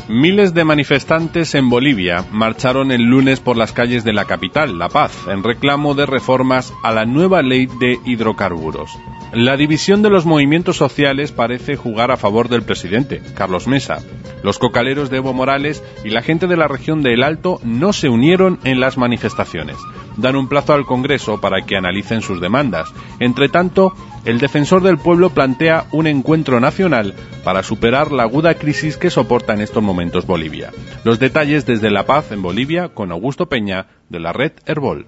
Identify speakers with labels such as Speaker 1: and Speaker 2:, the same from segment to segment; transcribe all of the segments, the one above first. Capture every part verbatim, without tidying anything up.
Speaker 1: Miles de manifestantes en Bolivia marcharon el lunes por las calles de la capital, La Paz, en reclamo de reformas a la nueva ley de hidrocarburos. La división de los movimientos sociales parece jugar a favor del presidente, Carlos Mesa. Los cocaleros de Evo Morales y la gente de la región de El Alto no se unieron en las manifestaciones. Dan un plazo al Congreso para que analicen sus demandas. Entre tanto, el defensor del pueblo plantea un encuentro nacional para superar la aguda crisis que soporta en estos momentos Bolivia. Los detalles desde La Paz, en Bolivia, con Augusto Peña, de la red Herbol.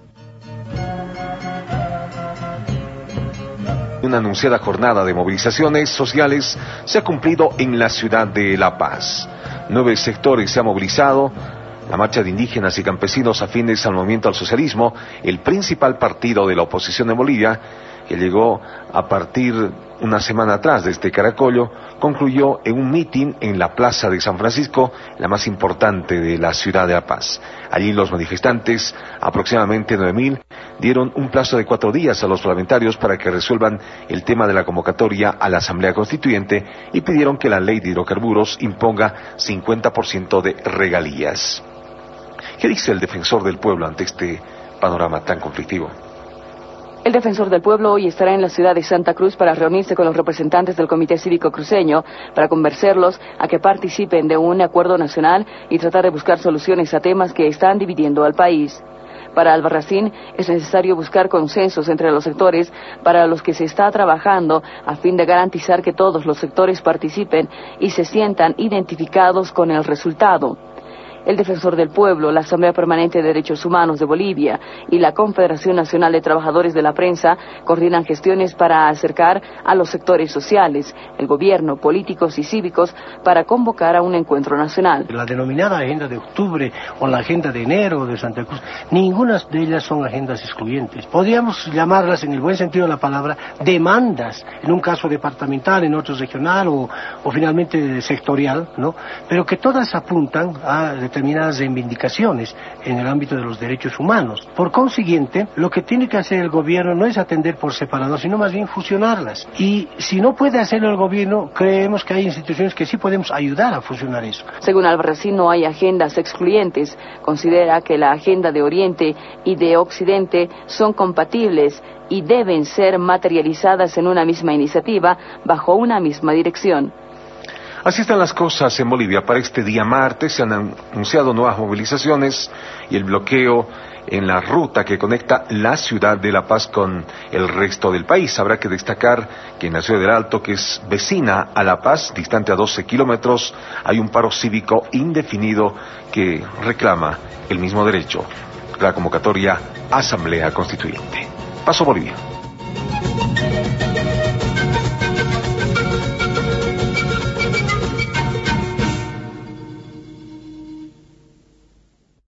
Speaker 2: Una anunciada jornada de movilizaciones sociales se ha cumplido en la ciudad de La Paz. Nueve sectores se han movilizado. La marcha de indígenas y campesinos afines al movimiento al socialismo, el principal partido de la oposición en Bolivia, que llegó a partir una semana atrás desde Caracollo, concluyó en un mitin en la Plaza de San Francisco, la más importante de la ciudad de La Paz. Allí los manifestantes, aproximadamente nueve mil, dieron un plazo de cuatro días a los parlamentarios para que resuelvan el tema de la convocatoria a la Asamblea Constituyente y pidieron que la ley de hidrocarburos imponga cincuenta por ciento de regalías. ¿Qué dice el defensor del pueblo ante este panorama tan conflictivo?
Speaker 3: El defensor del pueblo hoy estará en la ciudad de Santa Cruz para reunirse con los representantes del Comité Cívico Cruceño para convencerlos a que participen de un acuerdo nacional y tratar de buscar soluciones a temas que están dividiendo al país. Para Albarracín es necesario buscar consensos entre los sectores para los que se está trabajando a fin de garantizar que todos los sectores participen y se sientan identificados con el resultado. El Defensor del Pueblo, la Asamblea Permanente de Derechos Humanos de Bolivia y la Confederación Nacional de Trabajadores de la Prensa coordinan gestiones para acercar a los sectores sociales, el gobierno, políticos y cívicos para convocar a un encuentro nacional.
Speaker 4: La denominada agenda de octubre o la agenda de enero de Santa Cruz, ninguna de ellas son agendas excluyentes. Podríamos llamarlas, en el buen sentido de la palabra, demandas, en un caso departamental, en otro regional o, o finalmente sectorial, ¿no? Pero que todas apuntan a determinadas reivindicaciones en el ámbito de los derechos humanos. Por consiguiente, lo que tiene que hacer el gobierno no es atender por separado, sino más bien fusionarlas. Y si no puede hacerlo el gobierno, creemos que hay instituciones que sí podemos ayudar a fusionar eso.
Speaker 3: Según Albarracín, no hay agendas excluyentes. Considera que la agenda de Oriente y de Occidente son compatibles y deben ser materializadas en una misma iniciativa bajo una misma dirección.
Speaker 2: Así están las cosas en Bolivia. Para este día martes se han anunciado nuevas movilizaciones y el bloqueo en la ruta que conecta la ciudad de La Paz con el resto del país. Habrá que destacar que en la ciudad del Alto, que es vecina a La Paz, distante a doce kilómetros, hay un paro cívico indefinido que reclama el mismo derecho, la convocatoria Asamblea Constituyente. Paso Bolivia.